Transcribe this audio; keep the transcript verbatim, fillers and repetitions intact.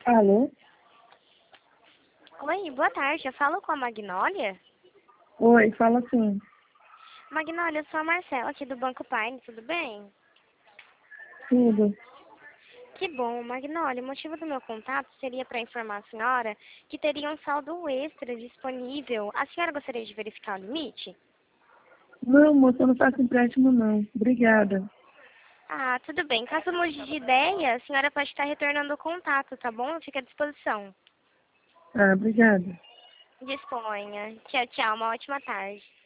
Alô? Oi, boa tarde. Eu falo com a Magnólia? Oi, fala assim. Magnólia, eu sou a Marcela aqui do Banco Pine, tudo bem? Tudo. Que bom, Magnólia. O motivo do meu contato seria para informar a senhora que teria um saldo extra disponível. A senhora gostaria de verificar o limite? Não, moça, eu não faço empréstimo, não. Obrigada. Ah, tudo bem. Caso mude de ideia, a senhora pode estar retornando o contato, tá bom? Fica à disposição. Ah, obrigada. Disponha. Tchau, tchau. Uma ótima tarde.